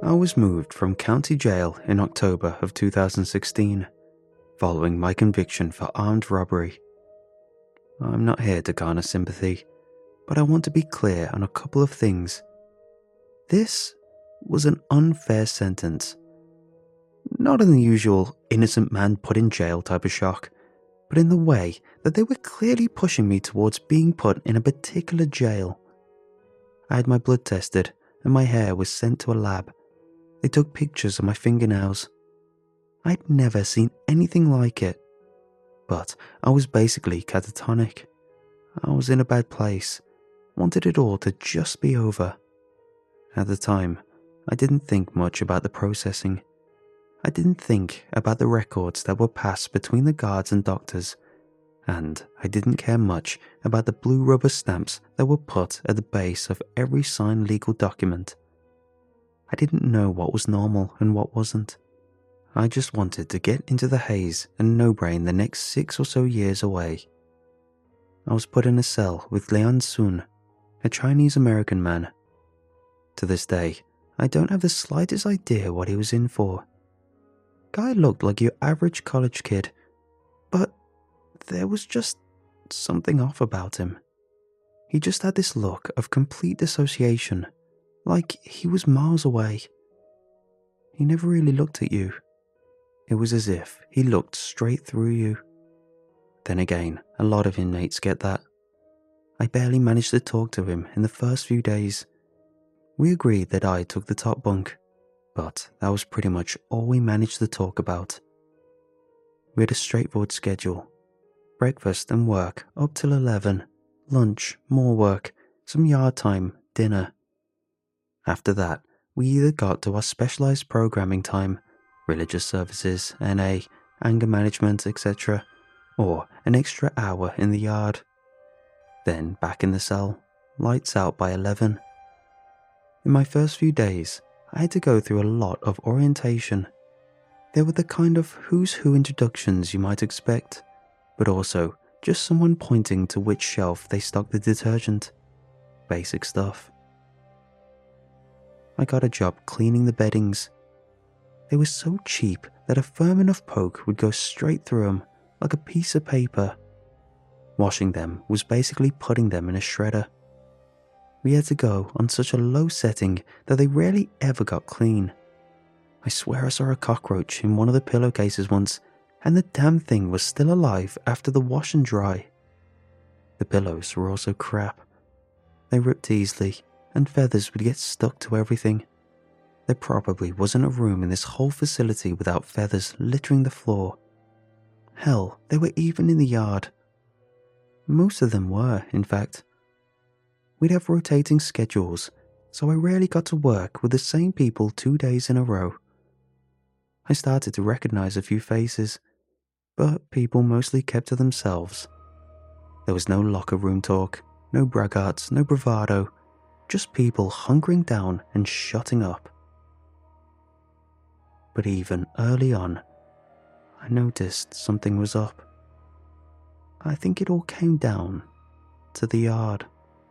I was moved from county jail in October of 2016, following my conviction for armed robbery. I'm not here to garner sympathy, but I want to be clear on a couple of things. This was an unfair sentence. Not in the usual innocent man put in jail type of shock, but in the way that they were clearly pushing me towards being put in a particular jail. I had my blood tested and my hair was sent to a lab. They took pictures of my fingernails. I'd never seen anything like it, but I was basically catatonic. I was in a bad place, wanted it all to just be over. At the time, I didn't think much about the processing. I didn't think about the records that were passed between the guards and doctors, and I didn't care much about the blue rubber stamps that were put at the base of every signed legal document. I didn't know what was normal and what wasn't. I just wanted to get into the haze and no-brain the next 6 or so years away. I was put in a cell with Lian Sun, a Chinese-American man. To this day, I don't have the slightest idea what he was in for. Guy looked like your average college kid, but there was just something off about him. He just had this look of complete dissociation, like he was miles away. He never really looked at you. It was as if he looked straight through you. Then again, a lot of inmates get that. I barely managed to talk to him in the first few days. We agreed that I took the top bunk, but that was pretty much all we managed to talk about. We had a straightforward schedule. Breakfast and work up till 11, lunch, more work, some yard time, dinner. After that, we either got to our specialised programming time, religious services, NA, anger management, etc., or an extra hour in the yard. Then back in the cell, lights out by 11. In my first few days, I had to go through a lot of orientation. There were the kind of who's who introductions you might expect, but also just someone pointing to which shelf they stocked the detergent. Basic stuff. I got a job cleaning the beddings. They were so cheap that a firm enough poke would go straight through them like a piece of paper. Washing them was basically putting them in a shredder. We had to go on such a low setting that they rarely ever got clean. I swear I saw a cockroach in one of the pillowcases once, and the damn thing was still alive after the wash and dry. The pillows were also crap. They ripped easily, and feathers would get stuck to everything. There probably wasn't a room in this whole facility without feathers littering the floor. Hell, they were even in the yard. Most of them were, in fact. We'd have rotating schedules, so I rarely got to work with the same people 2 days in a row. I started to recognize a few faces, but people mostly kept to themselves. There was no locker room talk, no braggarts, no bravado, just people hunkering down and shutting up. But even early on, I noticed something was up. I think it all came down to the yard.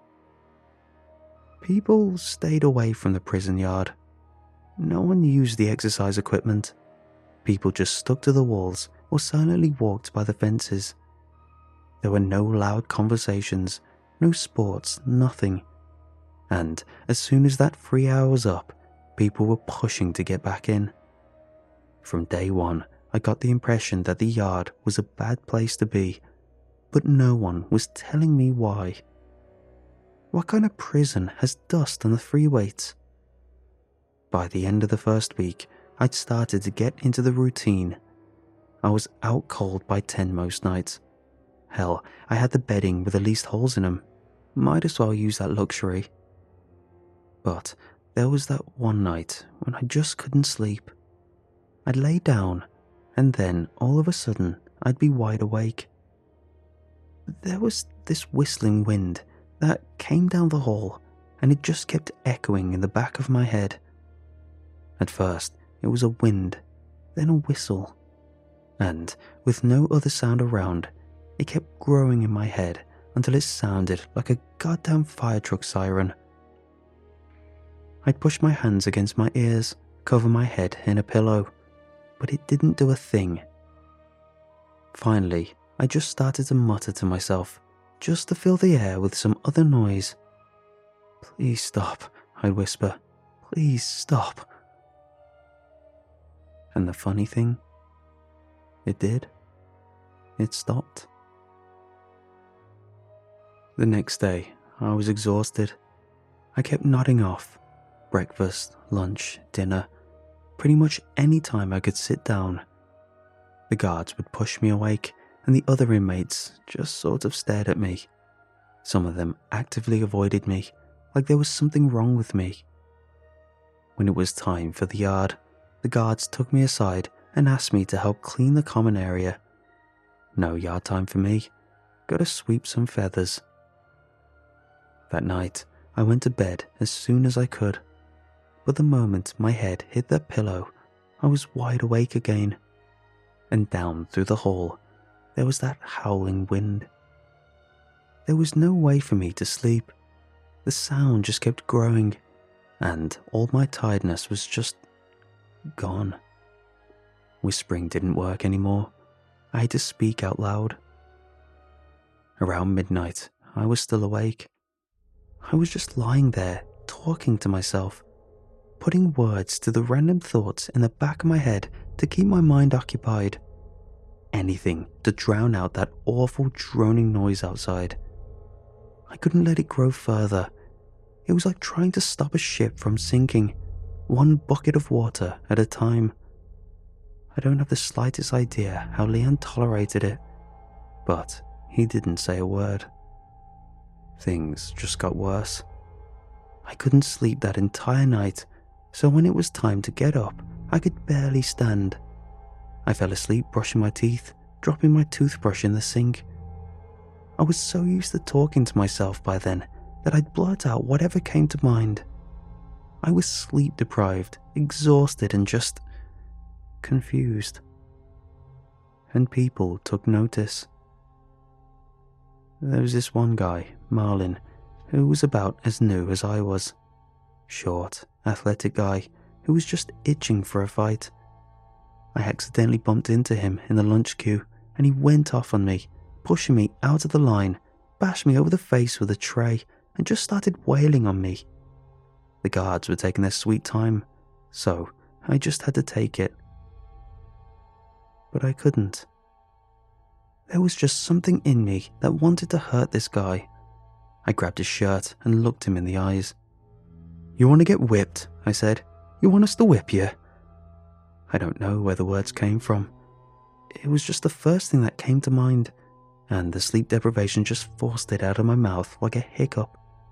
People stayed away from the prison yard. No one used the exercise equipment. People just stuck to the walls or silently walked by the fences. There were no loud conversations, no sports, nothing. And as soon as that 3 hour was up, people were pushing to get back in. From day one, I got the impression that the yard was a bad place to be, but no one was telling me why. What kind of prison has dust on the free weights? By the end of the first week, I'd started to get into the routine. I was out cold by 10 most nights. Hell, I had the bedding with the least holes in them. Might as well use that luxury. But there was that one night when I just couldn't sleep. I'd lay down, and then all of a sudden I'd be wide awake. There was this whistling wind that came down the hall, and it just kept echoing in the back of my head. At first, it was a wind, then a whistle, and with no other sound around, it kept growing in my head until it sounded like a goddamn fire truck siren. I'd push my hands against my ears, cover my head in a pillow, but it didn't do a thing. Finally, I just started to mutter to myself, just to fill the air with some other noise. "Please stop," I'd whisper. "Please stop." And the funny thing, it did. It stopped. The next day, I was exhausted. I kept nodding off. Breakfast, lunch, dinner, pretty much any time I could sit down. The guards would push me awake, and the other inmates just sort of stared at me. Some of them actively avoided me, like there was something wrong with me. When it was time for the yard, the guards took me aside and asked me to help clean the common area. No yard time for me. Gotta sweep some feathers. That night, I went to bed as soon as I could, but the moment my head hit that pillow, I was wide awake again. And down through the hall, there was that howling wind. There was no way for me to sleep. The sound just kept growing, and all my tiredness was just gone. Whispering didn't work anymore. I had to speak out loud. Around midnight, I was still awake. I was just lying there, talking to myself, putting words to the random thoughts in the back of my head to keep my mind occupied. Anything to drown out that awful droning noise outside. I couldn't let it grow further. It was like trying to stop a ship from sinking, one bucket of water at a time. I don't have the slightest idea how Leon tolerated it, but he didn't say a word. Things just got worse. I couldn't sleep that entire night, so when it was time to get up, I could barely stand. I fell asleep brushing my teeth, dropping my toothbrush in the sink. I was so used to talking to myself by then that I'd blurt out whatever came to mind. I was sleep deprived, exhausted, and just confused. And people took notice. There was this one guy, Marlin, who was about as new as I was. Short, athletic guy who was just itching for a fight. I accidentally bumped into him in the lunch queue, and he went off on me, pushing me out of the line, bashed me over the face with a tray, and just started wailing on me. The guards were taking their sweet time, so I just had to take it. But I couldn't. There was just something in me that wanted to hurt this guy. I grabbed his shirt and looked him in the eyes. "You want to get whipped?" I said. "You want us to whip you?" I don't know where the words came from. It was just the first thing that came to mind, and the sleep deprivation just forced it out of my mouth like a hiccup.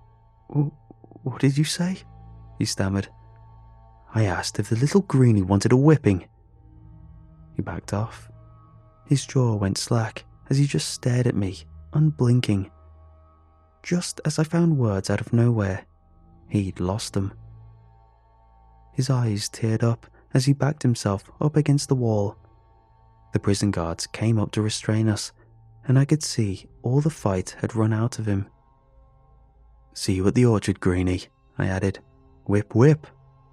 "What did you say?" he stammered. "I asked if the little greenie wanted a whipping." He backed off. His jaw went slack as he just stared at me, unblinking. Just as I found words out of nowhere, he'd lost them. His eyes teared up as he backed himself up against the wall. The prison guards came up to restrain us, and I could see all the fight had run out of him. "See you at the orchard, Greenie," I added. "Whip, whip."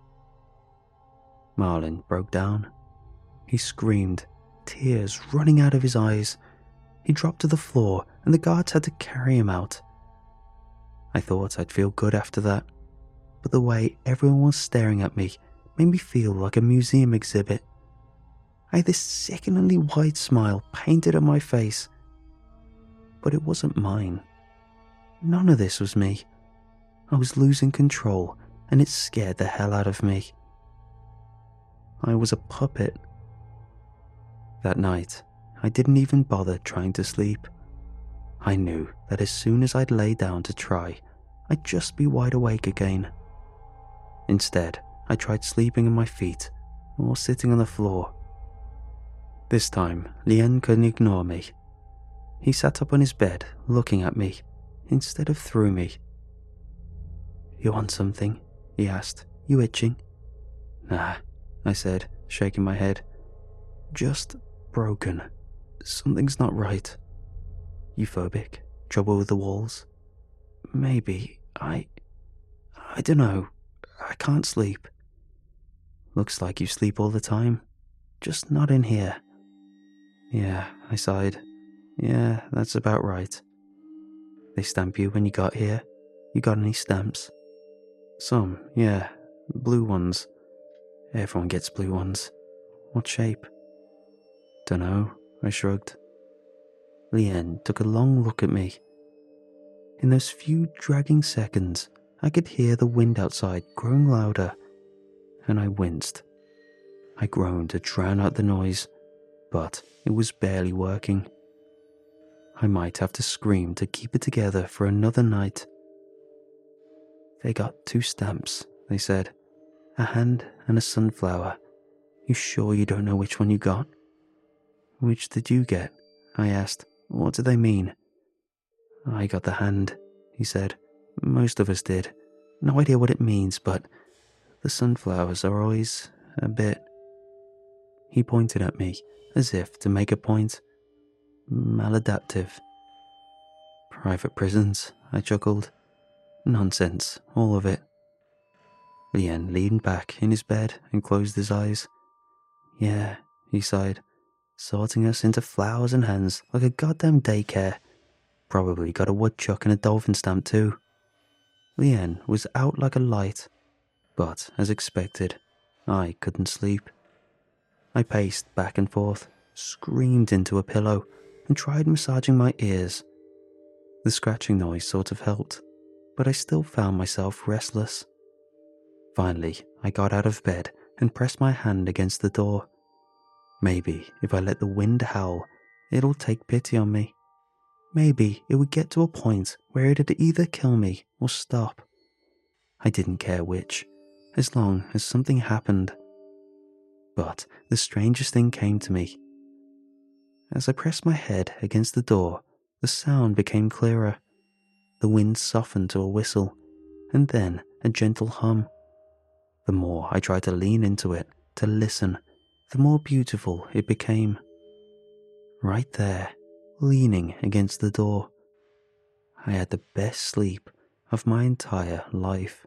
Marlin broke down. He screamed, tears running out of his eyes. He dropped to the floor, and the guards had to carry him out. I thought I'd feel good after that, but the way everyone was staring at me made me feel like a museum exhibit. I had this sickeningly wide smile painted on my face, but it wasn't mine. None of this was me. I was losing control, and it scared the hell out of me. I was a puppet. That night, I didn't even bother trying to sleep. I knew that as soon as I'd lay down to try, I'd just be wide awake again. Instead, I tried sleeping on my feet or sitting on the floor. This time, Lien couldn't ignore me. He sat up on his bed, looking at me, instead of through me. "You want something?" he asked. "You itching?" "Nah," I said, shaking my head. "Just broken. Something's not right." "You phobic? Trouble with the walls?" "Maybe. I don't know. I can't sleep." Looks like you sleep all the time, just not in here. Yeah, I sighed. Yeah, that's about right. They stamp you when you got here? You got any stamps? Some, yeah. Blue ones. Everyone gets blue ones. What shape? Dunno, I shrugged. Lien took a long look at me. In those few dragging seconds, I could hear the wind outside growing louder, and I winced. I groaned to drown out the noise, but it was barely working. I might have to scream to keep it together for another night. They got 2 stamps, they said. A hand and a sunflower. You sure you don't know which one you got? Which did you get? I asked. What do they mean? I got the hand, he said. Most of us did. No idea what it means, but the sunflowers are always a bit... He pointed at me, as if to make a point. Maladaptive. Private prisons, I chuckled. Nonsense, all of it. Lien leaned back in his bed and closed his eyes. Yeah, he sighed, sorting us into flowers and hands like a goddamn daycare. Probably got a woodchuck and a dolphin stamp too. Lien was out like a light, but as expected, I couldn't sleep. I paced back and forth, screamed into a pillow, and tried massaging my ears. The scratching noise sort of helped, but I still found myself restless. Finally, I got out of bed and pressed my hand against the door. Maybe if I let the wind howl, it'll take pity on me. Maybe it would get to a point where it'd either kill me or stop. I didn't care which, as long as something happened. But the strangest thing came to me. As I pressed my head against the door, the sound became clearer. The wind softened to a whistle, and then a gentle hum. The more I tried to lean into it, to listen, the more beautiful it became. Right there, leaning against the door, I had the best sleep of my entire life.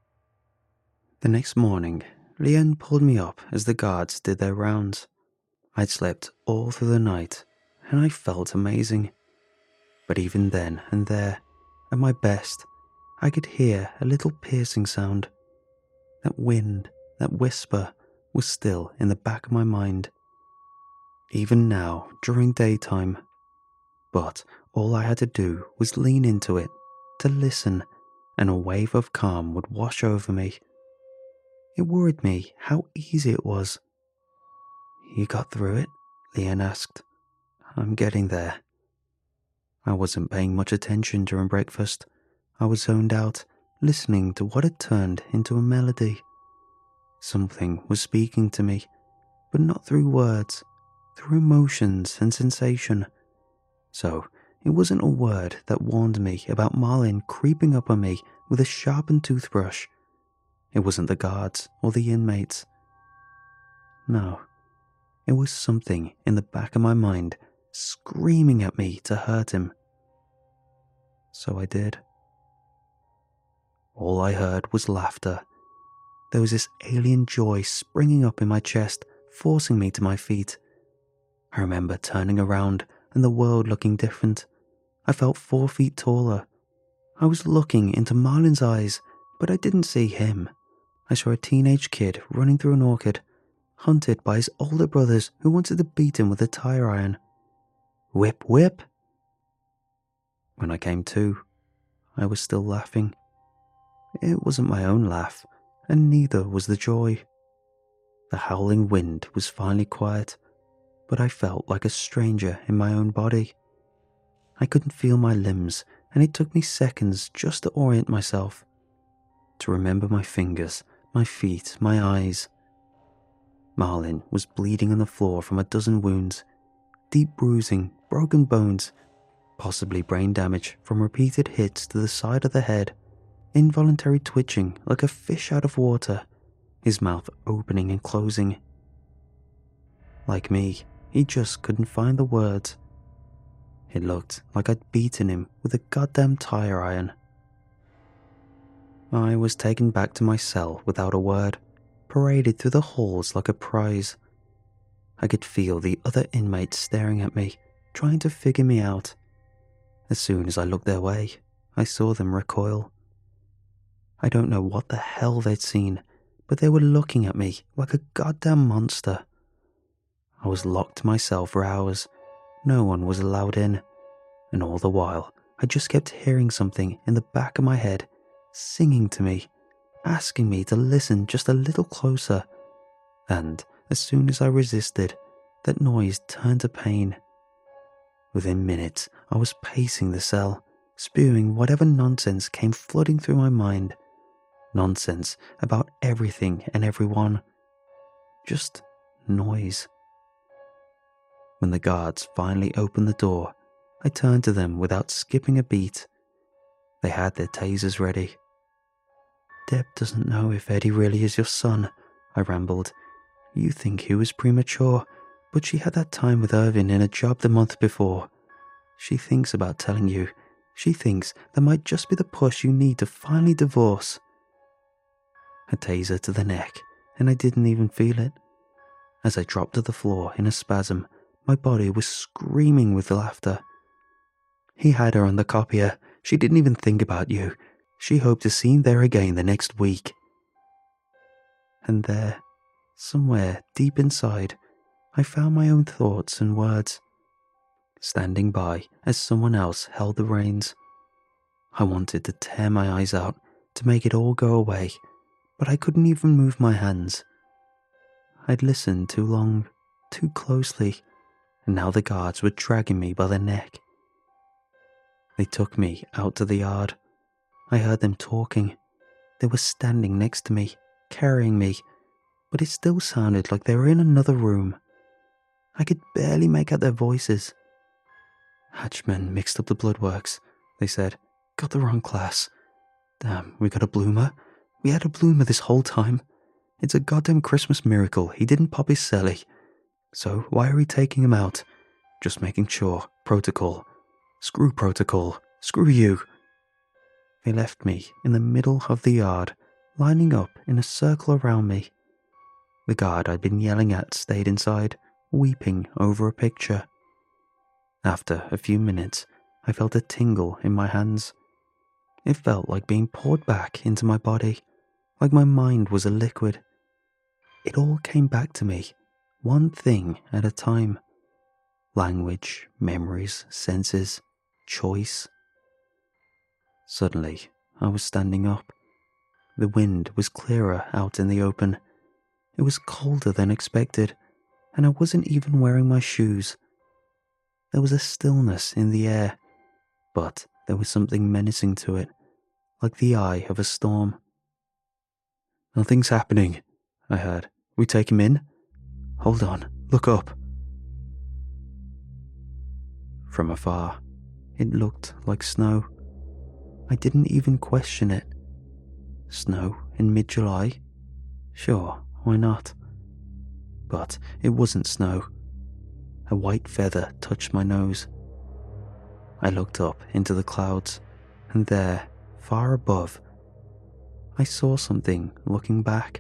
The next morning, Lien pulled me up as the guards did their rounds. I'd slept all through the night, and I felt amazing. But even then and there, at my best, I could hear a little piercing sound. That wind, that whisper, was still in the back of my mind. Even now, during daytime. But all I had to do was lean into it, to listen, and a wave of calm would wash over me. It worried me how easy it was. You got through it? Lien asked. I'm getting there. I wasn't paying much attention during breakfast. I was zoned out, listening to what had turned into a melody. Something was speaking to me, but not through words, through emotions and sensation. So it wasn't a word that warned me about Marlin creeping up on me with a sharpened toothbrush. It wasn't the guards or the inmates. No, it was something in the back of my mind screaming at me to hurt him. So I did. All I heard was laughter. There was this alien joy springing up in my chest, forcing me to my feet. I remember turning around and the world looking different. I felt 4 feet taller. I was looking into Marlin's eyes, but I didn't see him. I saw a teenage kid running through an orchard, hunted by his older brothers who wanted to beat him with a tire iron. Whip, whip! When I came to, I was still laughing. It wasn't my own laugh, and neither was the joy. The howling wind was finally quiet, but I felt like a stranger in my own body. I couldn't feel my limbs, and it took me seconds just to orient myself, to remember my fingers, my feet, my eyes. Marlin was bleeding on the floor from a dozen wounds, deep bruising, broken bones, possibly brain damage from repeated hits to the side of the head, involuntary twitching like a fish out of water, his mouth opening and closing. Like me, he just couldn't find the words. It looked like I'd beaten him with a goddamn tire iron. I was taken back to my cell without a word, paraded through the halls like a prize. I could feel the other inmates staring at me, trying to figure me out. As soon as I looked their way, I saw them recoil. I don't know what the hell they'd seen, but they were looking at me like a goddamn monster. I was locked to myself for hours. No one was allowed in. And all the while, I just kept hearing something in the back of my head, singing to me, asking me to listen just a little closer. And as soon as I resisted, that noise turned to pain. Within minutes, I was pacing the cell, spewing whatever nonsense came flooding through my mind. Nonsense about everything and everyone. Just noise. When the guards finally opened the door, I turned to them without skipping a beat. They had their tasers ready. "Deb doesn't know if Eddie really is your son," I rambled. "You think he was premature, but she had that time with Irvin in a job the month before. She thinks about telling you. She thinks that might just be the push you need to finally divorce." A taser to the neck, and I didn't even feel it. As I dropped to the floor in a spasm, my body was screaming with laughter. "He had her on the copier. She didn't even think about you. She hoped to see him there again the next week." And there, somewhere deep inside, I found my own thoughts and words, standing by as someone else held the reins. I wanted to tear my eyes out, to make it all go away, but I couldn't even move my hands. I'd listened too long, too closely, and now the guards were dragging me by the neck. They took me out to the yard. I heard them talking. They were standing next to me, carrying me, but it still sounded like they were in another room. I could barely make out their voices. "Hatchman mixed up the bloodworks," they said. "Got the wrong class. Damn, we got a bloomer. We had a bloomer this whole time. It's a goddamn Christmas miracle he didn't pop his celly. So why are we taking him out? Just making sure. Protocol. Screw protocol. Screw you." They left me in the middle of the yard, lining up in a circle around me. The guard I'd been yelling at stayed inside, weeping over a picture. After a few minutes, I felt a tingle in my hands. It felt like being poured back into my body, like my mind was a liquid. It all came back to me, one thing at a time. Language, memories, senses, choice. Suddenly, I was standing up. The wind was clearer out in the open. It was colder than expected, and I wasn't even wearing my shoes. There was a stillness in the air, but there was something menacing to it, like the eye of a storm. "Nothing's happening," I heard. "We take him in? Hold on, look up." From afar, it looked like snow. I didn't even question it. Snow in mid-July? Sure, why not? But it wasn't snow. A white feather touched my nose. I looked up into the clouds, and there, far above, I saw something looking back.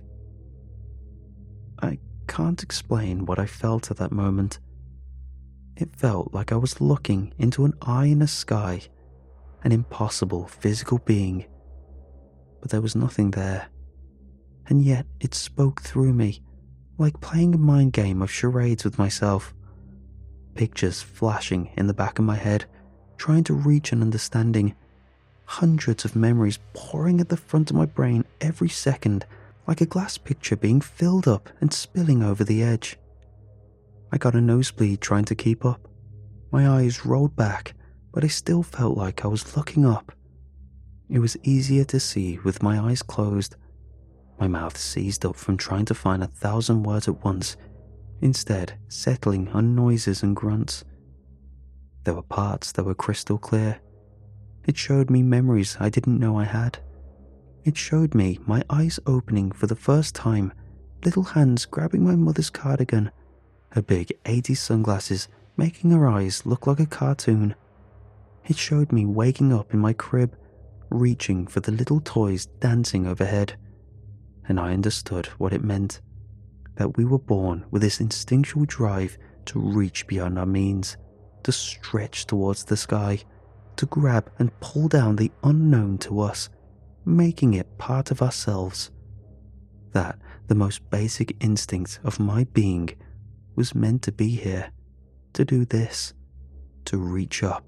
I can't explain what I felt at that moment. It felt like I was looking into an eye in the sky, an impossible physical being. But there was nothing there. And yet it spoke through me, like playing a mind game of charades with myself. Pictures flashing in the back of my head, trying to reach an understanding. Hundreds of memories pouring at the front of my brain every second, like a glass picture being filled up and spilling over the edge. I got a nosebleed trying to keep up. My eyes rolled back, but I still felt like I was looking up. It was easier to see with my eyes closed. My mouth seized up from trying to find 1,000 words at once, instead settling on noises and grunts. There were parts that were crystal clear. It showed me memories I didn't know I had. It showed me my eyes opening for the first time, little hands grabbing my mother's cardigan, her big 80s sunglasses making her eyes look like a cartoon. It showed me waking up in my crib, reaching for the little toys dancing overhead. and I understood what it meant, that we were born with this instinctual drive to reach beyond our means, to stretch towards the sky, to grab and pull down the unknown to us, making it part of ourselves. That the most basic instinct of my being was meant to be here, to do this, to reach up.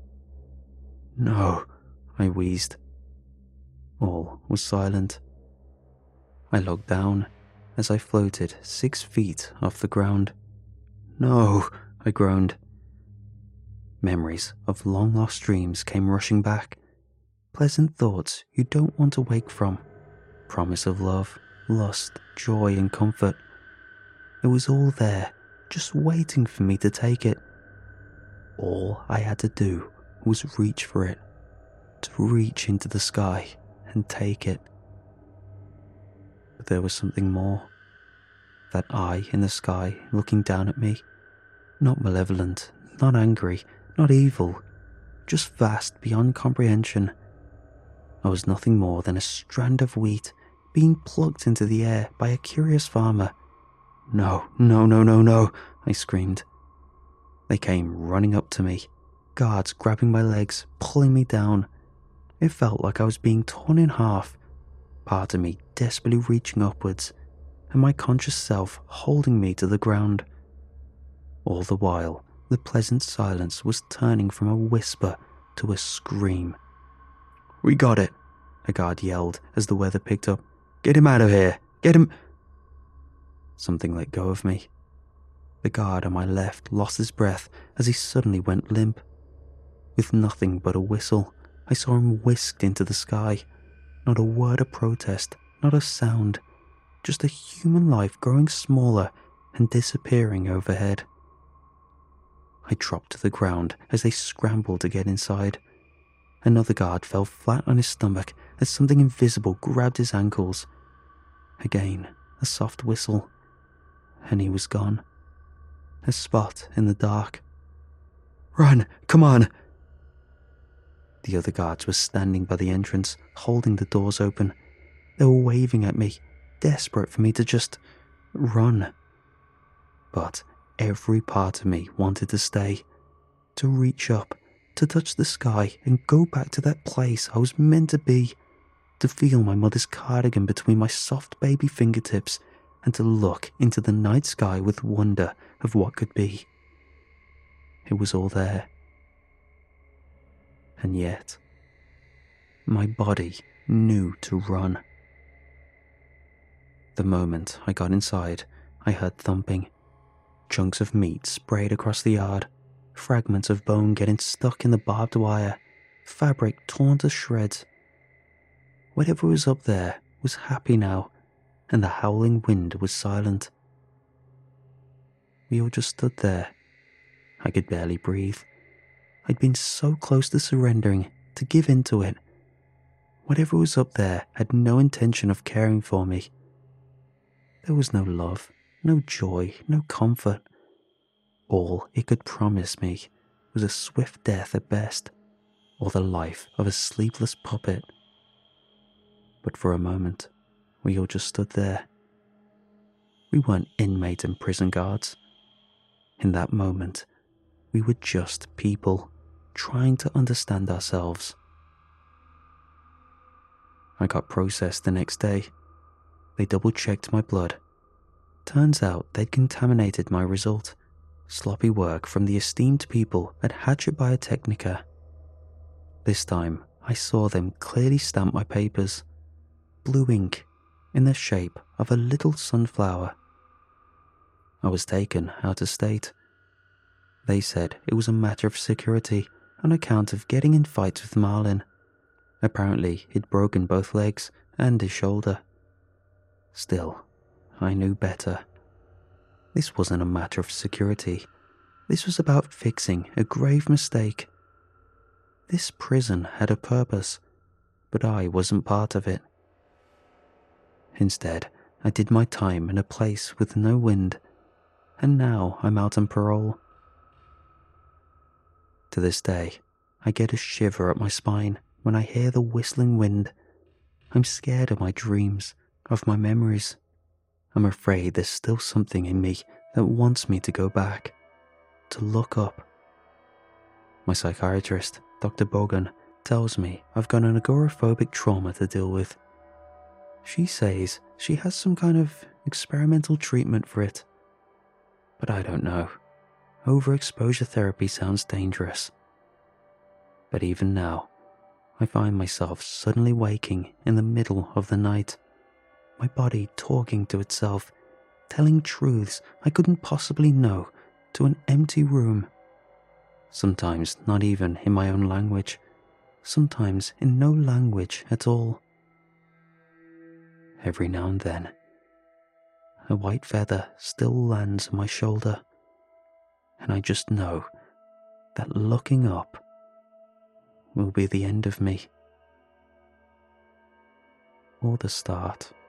No, I wheezed. All was silent. I looked down as I floated 6 feet off the ground. No, I groaned. Memories of long-lost dreams came rushing back. Pleasant thoughts you don't want to wake from. Promise of love, lust, joy and comfort. It was all there, just waiting for me to take it. All I had to do was reach for it, to reach into the sky and take it. But there was something more. That eye in the sky looking down at me. Not malevolent, not angry, not evil, just vast beyond comprehension. I was nothing more than a strand of wheat being plucked into the air by a curious farmer. No, no, no, no, no, I screamed. They came running up to me, guards grabbing my legs, pulling me down. It felt like I was being torn in half, part of me desperately reaching upwards, and my conscious self holding me to the ground. All the while, the pleasant silence was turning from a whisper to a scream. "We got it," a guard yelled as the weather picked up. "Get him out of here! Get him—" Something let go of me. The guard on my left lost his breath as he suddenly went limp. With nothing but a whistle, I saw him whisked into the sky. Not a word of protest, not a sound, just a human life growing smaller and disappearing overhead. I dropped to the ground as they scrambled to get inside. Another guard fell flat on his stomach as something invisible grabbed his ankles. Again, a soft whistle, and he was gone. A spot in the dark. "Run! Come on!" The other guards were standing by the entrance, holding the doors open. They were waving at me, desperate for me to just run. But every part of me wanted to stay, to reach up, to touch the sky and go back to that place I was meant to be, to feel my mother's cardigan between my soft baby fingertips and to look into the night sky with wonder of what could be. It was all there. And yet, my body knew to run. The moment I got inside, I heard thumping. Chunks of meat sprayed across the yard, fragments of bone getting stuck in the barbed wire, fabric torn to shreds. Whatever was up there was happy now, and the howling wind was silent. We all just stood there. I could barely breathe. I'd been so close to surrendering, to give in to it. Whatever was up there had no intention of caring for me. There was no love, no joy, no comfort. All it could promise me was a swift death at best, or the life of a sleepless puppet. But for a moment, we all just stood there. We weren't inmate and prison guards. In that moment, we were just people trying to understand ourselves. I got processed the next day. They double-checked my blood. Turns out they'd contaminated my result. Sloppy work from the esteemed people at Hatchet Biotechnica. This time, I saw them clearly stamp my papers. Blue ink, in the shape of a little sunflower. I was taken out of state. They said it was a matter of security on account of getting in fights with Marlin. Apparently, he'd broken both legs and his shoulder. Still, I knew better. This wasn't a matter of security. This was about fixing a grave mistake. This prison had a purpose, but I wasn't part of it. Instead, I did my time in a place with no wind, and now I'm out on parole. To this day, I get a shiver up my spine when I hear the whistling wind. I'm scared of my dreams, of my memories. I'm afraid there's still something in me that wants me to go back, to look up. My psychiatrist, Dr. Bogan, tells me I've got an agoraphobic trauma to deal with. She says she has some kind of experimental treatment for it. But I don't know. Overexposure therapy sounds dangerous. But even now, I find myself suddenly waking in the middle of the night, my body talking to itself, telling truths I couldn't possibly know to an empty room. Sometimes not even in my own language, sometimes in no language at all. Every now and then, a white feather still lands on my shoulder, and I just know that looking up will be the end of me, or the start.